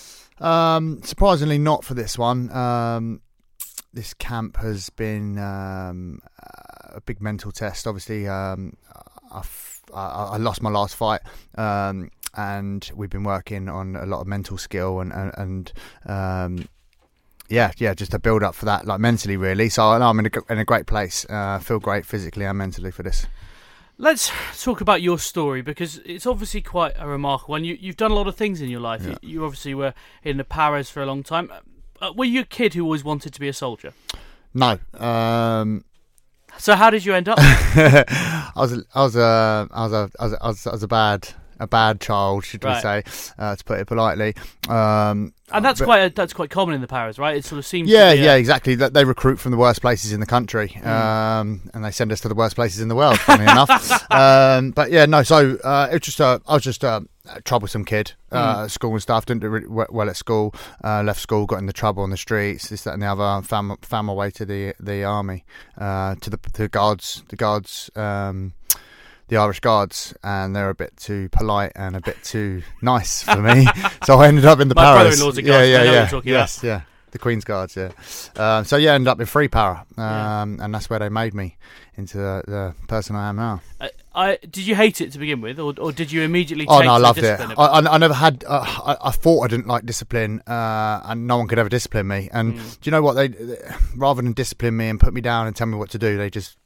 Um, surprisingly not for this one. Um, this camp has been um, a big mental test. Obviously, um, I've I lost my last fight, um, and we've been working on a lot of mental skill and and, and um, yeah, yeah, just a build up for that, like mentally, really. So I'm in a in a great place. I uh, feel great physically and mentally for this. Let's talk about your story, because it's obviously quite a remarkable one. You, you've done a lot of things in your life. Yeah. You, you obviously were in the Paras for a long time. Uh, were you a kid who always wanted to be a soldier? No. Um, so how did you end up? I was, a, I was, a, I was, a, I was, a, I was, I was a bad, a bad child, should right. we say, uh, to put it politely. Um, and that's but, quite, a, that's quite common in the Paras, right? It sort of seems. Yeah, to be yeah, a... exactly. They recruit from the worst places in the country, mm. um, and they send us to the worst places in the world. Funny enough, um, but yeah, no. So uh, it was just, uh, I was just a troublesome kid uh, mm. at school and stuff. Didn't do really well at school. Uh, left school, got into trouble on the streets, this, that, and the other. Found, found my way to the the army, uh, to the to the guards, the guards. Um, the Irish Guards, and they're a bit too polite and a bit too nice for me. So I ended up in the My Paras. brother-in-law's a guard, yeah, yeah, I know yeah. what you're talking yes, about. yeah. The Queen's Guards, yeah. Um, so yeah, I ended up in Free Para, um, yeah. and that's where they made me into the, the person I am now. Uh, I did you hate it to begin with, or, or did you immediately? Oh take no, I to loved the it. I, I, I never had. Uh, I, I thought I didn't like discipline, uh, and no one could ever discipline me. And mm. do you know what? They, they rather than discipline me and put me down and tell me what to do, they just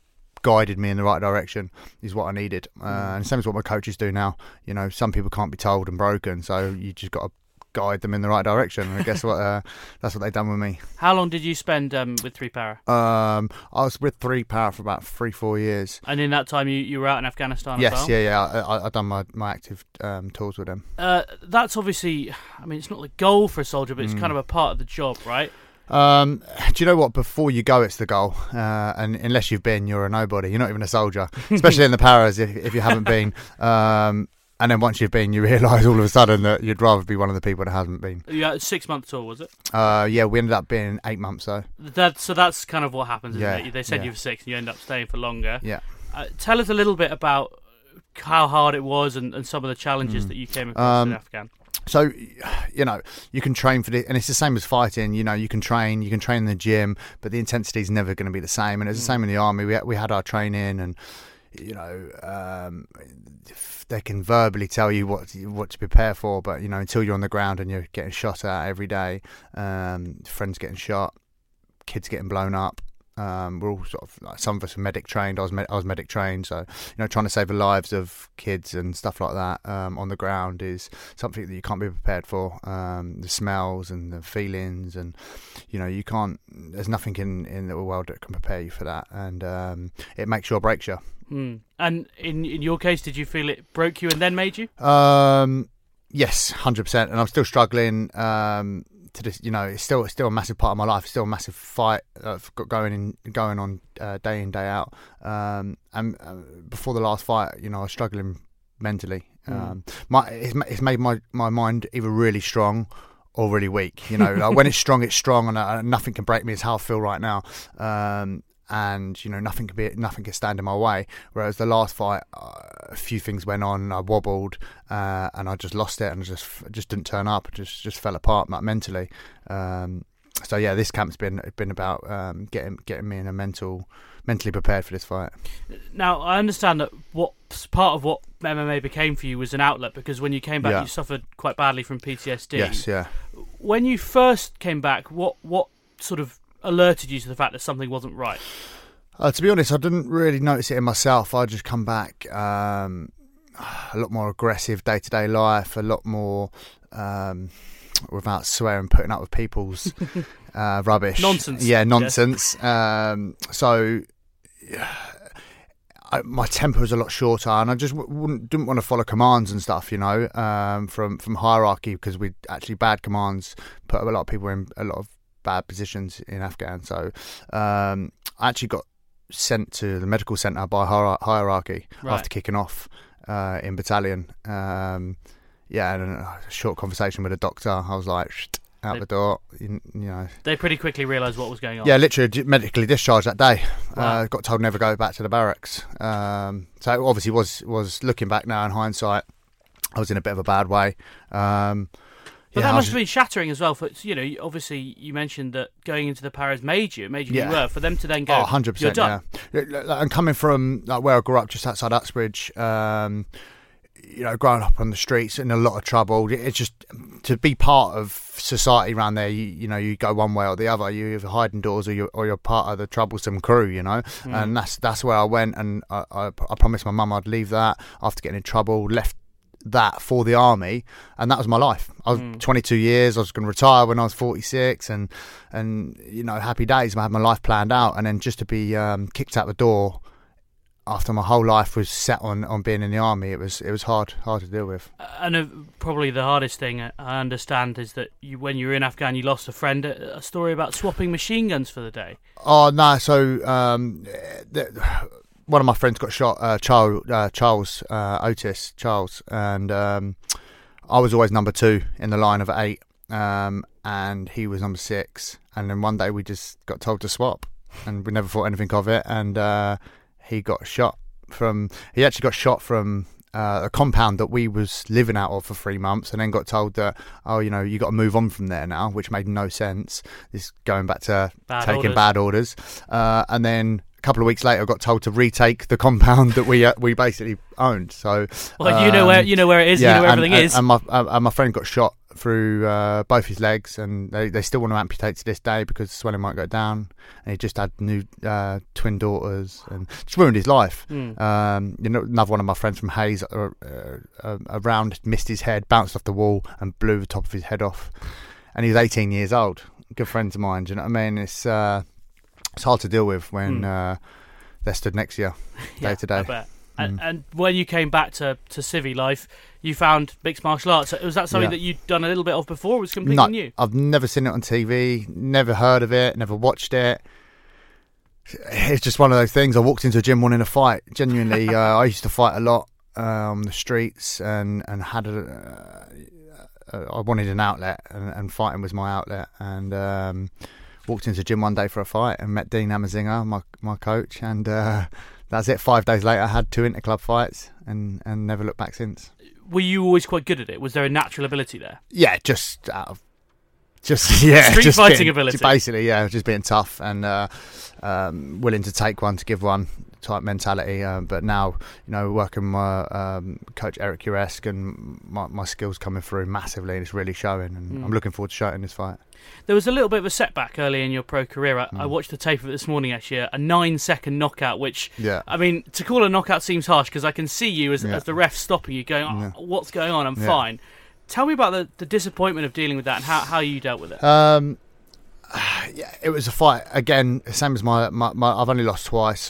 guided me in the right direction is what I needed. Uh, and same as what my coaches do now. You know, some people can't be told and broken, so you just got to guide them in the right direction. And guess what? Uh, that's what they've done with me. How long did you spend um, with Three Para? Um, I was with Three Para for about three, four years. And in that time, you, you were out in Afghanistan yes, as well? yeah, yeah. I, I done my, my active um, tours with them. Uh, that's obviously, I mean, it's not the goal for a soldier, but it's Mm. kind of a part of the job, right? Um, do you know what? Before you go, it's the goal. Uh, and unless you've been, you're a nobody. You're not even a soldier, especially in the paras if, if you haven't been. Um, and then once you've been, you realise all of a sudden that you'd rather be one of the people that hasn't been. Yeah, a six-month tour, was it? Uh, yeah, we ended up being eight months though. That, so that's kind of what happens, isn't Yeah, it? They send yeah. you for six and you end up staying for longer. Yeah. Uh, tell us a little bit about how hard it was and, and some of the challenges Mm. that you came across Um, in Afghan. So, you know, you can train for this, and it's the same as fighting. You know, you can train, you can train in the gym, but the intensity is never going to be the same. And it's the same in the army. We had, we had our training, and you know, um, they can verbally tell you what to, what to prepare for, but you know, until you're on the ground and you're getting shot at every day, um, friends getting shot, kids getting blown up. Um, we're all sort of like, some of us are medic trained. I was med- I was medic trained, so you know, trying to save the lives of kids and stuff like that um, on the ground is something that you can't be prepared for. Um, the smells and the feelings, and you know, you can't. There's nothing in, in the world that can prepare you for that, and um, it makes you or breaks you. Mm. And in in your case, did you feel it broke you and then made you? Um, yes, one hundred percent. And I'm still struggling. Um, to this, you know, it's still it's still a massive part of my life. It's still a massive fight I've got going in, going on uh, day in, day out. Um, and uh, before the last fight, you know, I was struggling mentally. Mm. Um, my it's, ma- it's made my, my mind either really strong or really weak. You know, like when it's strong, it's strong, and uh, nothing can break me. Is how I feel right now. Um, and you know, nothing can be nothing can stand in my way. Whereas the last fight, uh, a few things went on, I wobbled, uh, and I just lost it, and just just didn't turn up, just just fell apart like, mentally. Um, so yeah, this camp's been been about um, getting getting me in a mental mentally prepared for this fight. Now I understand that what part of what M M A became for you was an outlet, because when you came back, Yeah. you suffered quite badly from P T S D. Yes, yeah. When you first came back, what what sort of alerted you to the fact that something wasn't right? Uh, to be honest, I didn't really notice it in myself. I just come back um, a lot more aggressive day to day life, a lot more, um, without swearing, putting up with people's uh, rubbish, Nonsense. Yeah, nonsense. Um, so. I, my temper was a lot shorter, and I just w- wouldn't didn't want to follow commands and stuff, you know, um, from from hierarchy, because we actually bad commands put a lot of people in a lot of bad positions in Afghan. So um, I actually got sent to the medical centre by hier- hierarchy Right. after kicking off uh, in battalion. Um, yeah, and a short conversation with a doctor. I was like, Shh, out They- the door, you, you know. They pretty quickly realised what was going on. Yeah, literally d- medically discharged that day. Wow. Uh, got told never go back to the barracks. Um, so it obviously was was looking back now in hindsight, I was in a bit of a bad way. Um, But yeah, that I must was- have been shattering as well. For you know, obviously you mentioned that going into the Paras made you, made you Yeah. who you were. For them to then go, Oh, one hundred you're percent, done. yeah. Like, and coming from like where I grew up, just outside Uxbridge, um, you know, growing up on the streets in a lot of trouble. It's just to be part of society around there. You, you know, you go one way or the other. You either hide indoors or you or you're part of the troublesome crew. You know, Mm. and that's that's where I went. And I, I, I promised my mum I'd leave that after getting in trouble. Left that for the army, and that was my life. I was Mm. twenty-two years. I was going to retire when I was forty-six, and and you know, happy days. I had my life planned out, and then just to be um, kicked out the door after my whole life was set on, on being in the army, it was it was hard hard to deal with. And uh, probably the hardest thing uh, I understand is that you, when you were in Afghan, you lost a friend. A, a story about swapping machine guns for the day. Oh no! So um, the, one of my friends got shot. Uh, Charles, uh, Charles uh, Otis, Charles, and um, I was always number two in the line of eight, um, and he was number six. And then one day we just got told to swap, and we never thought anything of it. And uh, he got shot from. He actually got shot from. Uh, a compound that we was living out of for three months, and then got told that, oh, you know, you got to move on from there now, which made no sense. This going back to Bad taking orders. bad orders, uh, and then a couple of weeks later, I got told to retake the compound that we uh, we basically owned. So, Well, you know where um, you know where it is. yeah, you know where and, everything and, is. And my uh, and my friend got shot through uh, both his legs, and they, they still want to amputate to this day because the swelling might go down. And he just had new uh, twin daughters, and just ruined his life. Mm. Um, you know, another one of my friends from Hayes, uh, uh, around missed his head, bounced off the wall, and blew the top of his head off. And he was eighteen years old. Good friends of mine. Do you know what I mean? It's uh, it's hard to deal with when mm. uh, they're stood next to you day yeah, to day. I bet. And, and when you came back to, to civvy life, you found mixed martial arts. Was that something Yeah. that you'd done a little bit of before? Or was it completely No, new? I've never seen it on T V, never heard of it, never watched it. It's just one of those things. I walked into a gym wanting to fight. Genuinely, uh, I used to fight a lot uh, on the streets, and and had a. Uh, I wanted an outlet, and, and fighting was my outlet. And um, walked into the gym one day for a fight, and met Dean Amazinger, my my coach, and. Uh, That's it. Five days later, I had two interclub fights and, and never looked back since. Were you always quite good at it? Was there a natural ability there? Yeah, just out of, just yeah, street just fighting being, ability. Basically, yeah, just being tough and uh, um, willing to take one to give one type mentality. Uh, but now, you know, working with my um, coach Eric Uresk, and my, my skills coming through massively, and it's really showing. And Mm. I'm looking forward to showing this fight. There was a little bit of a setback early in your pro career. I, Mm. I watched the tape of it this morning, actually, a nine-second knockout, which, Yeah. I mean, to call a knockout seems harsh because I can see you as, Yeah. as the ref stopping you going, oh, Yeah. what's going on? I'm Yeah. fine. Tell me about the, the disappointment of dealing with that and how, how you dealt with it. Um, yeah, it was a fight again, same as my, my, my I've only lost twice.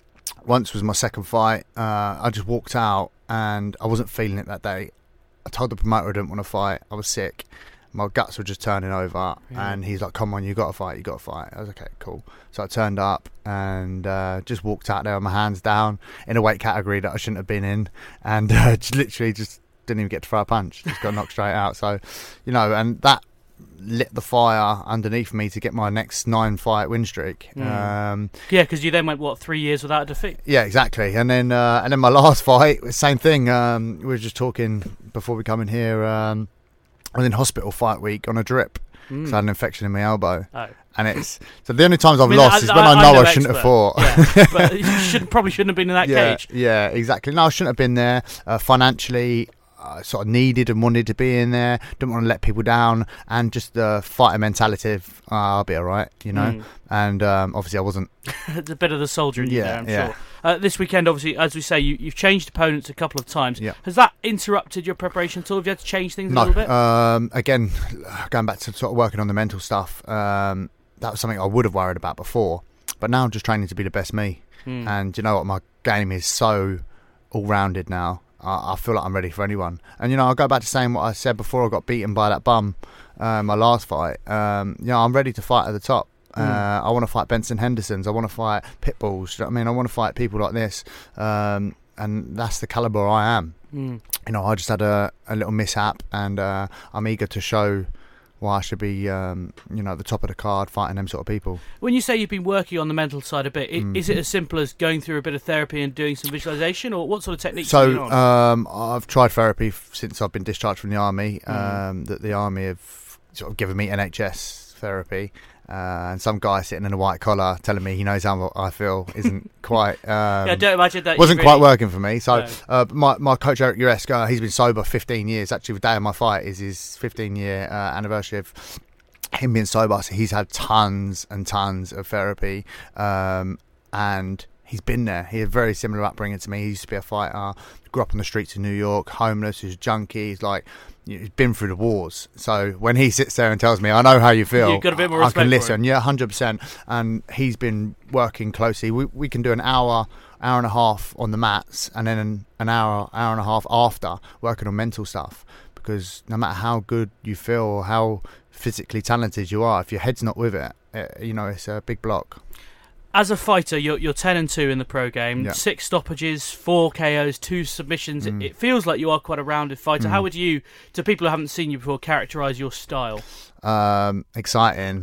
Once was my second fight. Uh, I just walked out and I wasn't feeling it that day. I told the promoter I didn't want to fight. I was sick. My guts were just turning over, Yeah. and he's like, "Come on, you got to fight. You got to fight." I was okay, cool. So I turned up and uh, just walked out there with my hands down in a weight category that I shouldn't have been in, and uh, just literally just didn't even get to throw a punch. Just got knocked straight out. So, you know, and that lit the fire underneath me to get my next nine fight win streak. Mm. Um, yeah, because you then went, what, three years without a defeat? yeah, exactly. And then uh, and then my last fight, same thing. Um, we were just talking before we come in here. Um, I was in hospital fight week on a drip. Mm. So I had an infection in my elbow. Oh. And it's so the only times I've I mean, lost I, is when I, I, know I'm I no shouldn't expert. have fought. Yeah, but you should, probably shouldn't have been in that yeah, cage. Yeah, exactly. No, I shouldn't have been there. Uh, financially, I sort of needed and wanted to be in there. Didn't want to let people down, and just the fighter mentality of oh, I'll be all right, you know. Mm. And um, obviously, I wasn't. It's a bit of the soldier in you Yeah, there, I'm yeah. sure. Uh, this weekend, obviously, as we say, you, you've changed opponents a couple of times. Yeah. Has that interrupted your preparation at all? Have you had to change things No, a little bit? um, again, going back to sort of working on the mental stuff. Um, that was something I would have worried about before, but now I'm just training to be the best me. Mm. And you know what, my game is so all-rounded now. I, I feel like I'm ready for anyone. And you know, I'll go back to saying what I said before I got beaten by that bum, uh, my last fight. Um, you know, I'm ready to fight at the top. Uh, Mm. I want to fight Benson Hendersons. I want to fight Pitbulls. Do you know what I mean? I want to fight people like this. Um, and that's the calibre I am. Mm. You know, I just had a, a little mishap, and uh, I'm eager to show why I should be, um, you know, at the top of the card fighting them sort of people. When you say you've been working on the mental side a bit, i Mm. is it as simple as going through a bit of therapy and doing some visualisation, or what sort of techniques are you So on? um, I've tried therapy f- since I've been discharged from the army. Mm. Um, that the army have sort of given me N H S therapy, uh, and some guy sitting in a white collar telling me he knows how I feel isn't quite. Um, yeah, I don't imagine that. wasn't you quite really... working for me. So No. uh, my my coach Eric Uresk, uh, he's been sober fifteen years. Actually, the day of my fight is his fifteen year uh, anniversary of him being sober. So he's had tons and tons of therapy, um, and he's been there. He had a very similar upbringing to me. He used to be a fighter, grew up on the streets of New York, homeless, he was a junkie. He's like, he's been through the wars. So when he sits there and tells me, I know how you feel, You've got a bit more I respect can for listen. him. Yeah, one hundred percent. And he's been working closely. We we can do an hour, hour and a half on the mats, and then an, an hour, hour and a half after working on mental stuff. Because no matter how good you feel or how physically talented you are, if your head's not with it, it you know, it's a big block. As a fighter, you're you're ten and two in the pro game. Yeah. Six stoppages, four K Os, two submissions. Mm. It, it feels like you are quite a rounded fighter. Mm. How would you, to people who haven't seen you before, characterise your style? Um, exciting.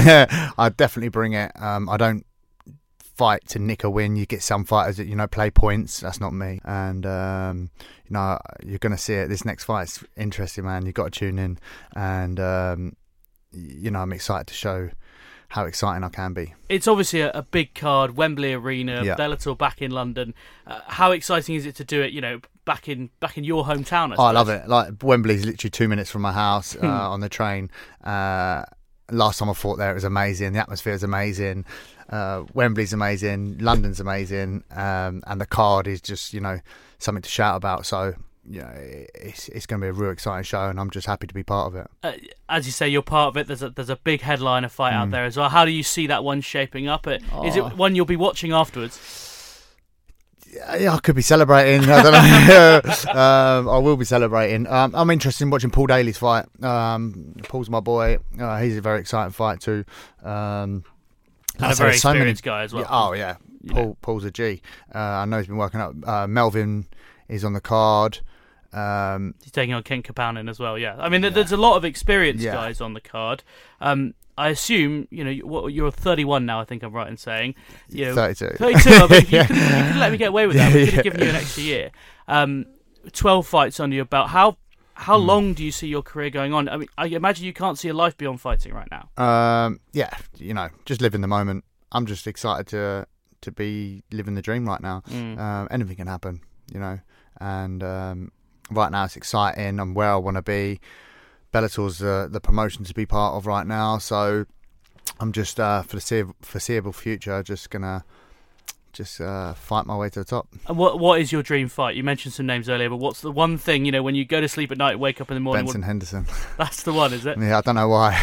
I definitely bring it. Um, I don't fight to nick a win. You get some fighters that, you know, play points. That's not me. And um, you know, you're going to see it. This next fight's interesting, man. You've got to tune in. And um, you know, I'm excited to show how exciting I can be. It's obviously a, a big card, Wembley Arena, Yeah. Bellator back in London. Uh, how exciting is it to do it, you know, back in back in your hometown. I, oh, I love it. Like Wembley's literally two minutes from my house uh, on the train. Uh, last time I fought there, it was amazing. The atmosphere is amazing. Uh, Wembley's amazing. London's amazing, um, and the card is just you know something to shout about. So. You know, it's it's going to be a real exciting show, and I'm just happy to be part of it. Uh, as you say, you're part of it. There's a there's a big headliner fight mm. out there as well. How do you see that one shaping up? Is oh. it one you'll be watching afterwards? Yeah, I could be celebrating. I don't know. um, I will be celebrating. Um, I'm interested in watching Paul Daly's fight. Um, Paul's my boy. Uh, he's a very exciting fight too. Um, and a very so experienced many, guy as well. Yeah, oh yeah, Paul yeah. Paul's a G. Uh, I know he's been working up. Uh, Melvin is on the card. Um, He's taking on Ken Kapanen as well, yeah. I mean, yeah. there's a lot of experienced yeah. guys on the card. Um, I assume, you know, you're thirty-one now, I think I'm right in saying. You know, thirty-two. thirty-two, I mean, you, could, you could let me get away with that. We could have given you an extra year. Um, twelve fights under your belt. How how mm. long do you see your career going on? I mean, I imagine you can't see a life beyond fighting right now. Um, yeah, you know, just live in the moment. I'm just excited to to be living the dream right now. Mm. Um, anything can happen, you know, and... Um, right now it's exciting. I'm where I want to be. Bellator's uh, the promotion to be part of right now, so I'm just uh, for the foreseeable future just gonna just uh, fight my way to the top. And what what is your dream fight? You mentioned some names earlier, but what's the one thing, you know, when you go to sleep at night, wake up in the morning? Benson what... Henderson. That's the one, is it? Yeah, I don't know why.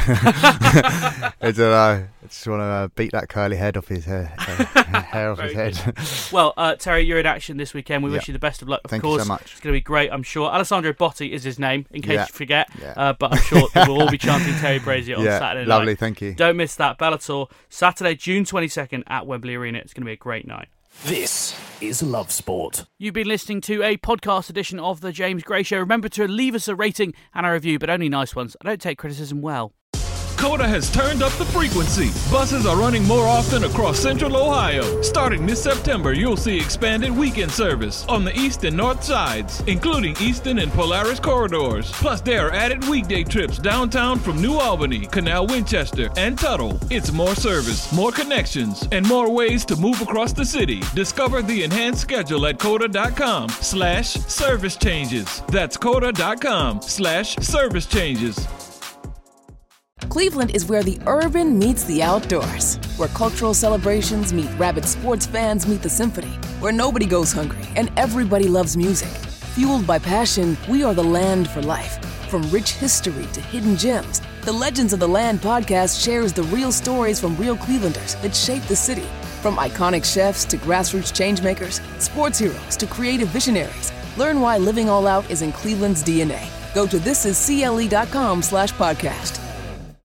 I don't know. I just want to uh, beat that curly head off his hair, uh, hair off his head. Well, uh, Terry, you're in action this weekend. We yeah. wish you the best of luck. Of Thank course, you so much. It's going to be great, I'm sure. Alessandro Botti is his name, in case yeah. you forget. Yeah. Uh, but I'm sure we'll all be chanting Terry Brazier on yeah, Saturday lovely, night. thank you. Don't miss that. Bellator, Saturday, June twenty-second at Wembley Arena. It's going to be a great night. This is Love Sport. You've been listening to a podcast edition of The James Gray Show. Remember to leave us a rating and a review, but only nice ones. I don't take criticism well. COTA has turned up the frequency. Buses are running more often across central Ohio. Starting this September, you'll see expanded weekend service on the east and north sides, including Eastern and Polaris corridors. Plus, there are added weekday trips downtown from New Albany, Canal Winchester, and Tuttle. It's more service, more connections, and more ways to move across the city. Discover the enhanced schedule at COTA.com slash service changes. That's COTA.com slash service changes. Cleveland is where the urban meets the outdoors, where cultural celebrations meet rabid sports fans meet the symphony, where nobody goes hungry and everybody loves music. Fueled by passion, we are the land for life. From rich history to hidden gems, the Legends of the Land podcast shares the real stories from real Clevelanders that shape the city. From iconic chefs to grassroots changemakers, sports heroes to creative visionaries, learn why living all out is in Cleveland's D N A. Go to thisiscle.com slash podcast.